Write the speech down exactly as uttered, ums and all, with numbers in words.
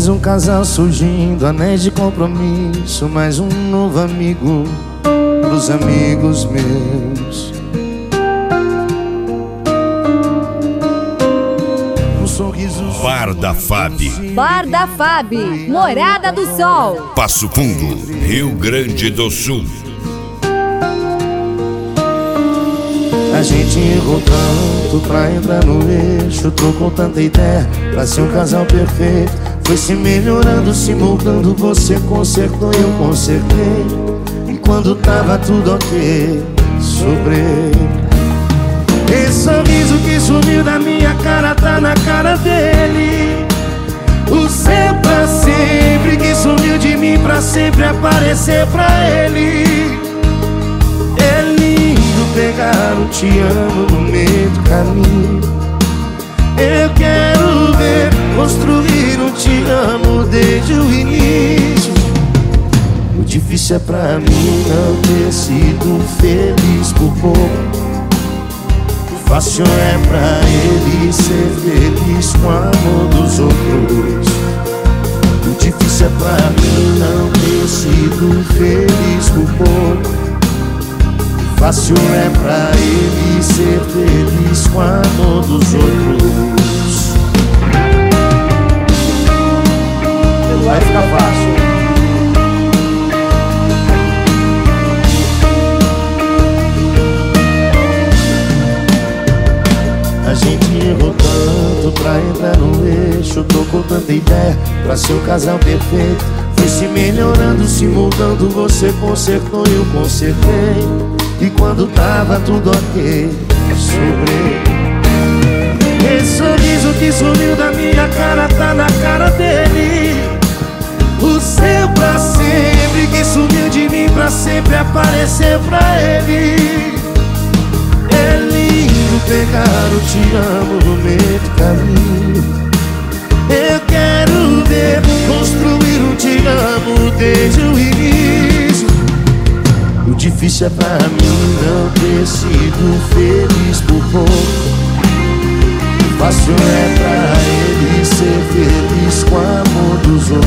Mais um casal surgindo, anéis de compromisso. Mais um novo amigo pros amigos meus. Um sorriso. Bar da Fabi. Bar da Fabi, Morada do Sol, Passo Fundo, Rio Grande do Sul. A gente errou tanto pra entrar no eixo, trocou tanta ideia pra ser um casal perfeito. Foi se melhorando, se moldando, você consertou e eu consertei. E quando tava tudo ok, sobrei. Esse sorriso que sumiu da minha cara tá na cara dele. O seu pra sempre que sumiu de mim pra sempre aparecer pra ele. É lindo pegar o te amo no meio do caminho. Eu quero ver construir um te amo desde o início. O difícil é pra mim não ter sido feliz por pouco. O fácil é pra ele ser feliz com o amor dos outros. O difícil é pra mim não ter sido feliz por pouco. O fácil é pra ele ser feliz com o amor dos outros. Vai ficar fácil. A gente errou tanto pra entrar no eixo, trocou tanta ideia pra ser um casal perfeito. Foi se melhorando, se moldando, você consertou e eu consertei. E quando tava tudo ok, sobrei. Esse sorriso que sumiu da minha cara tá na cara dele. O seu pra sempre que sumiu de mim pra sempre aparecer pra ele. É lindo pegar o te amo no meio do caminho. Eu quero ver construir um te amo desde o início. O difícil é pra mim não ter sido feliz por pouco. O fácil é pra ele ser feliz com o amor dos outros.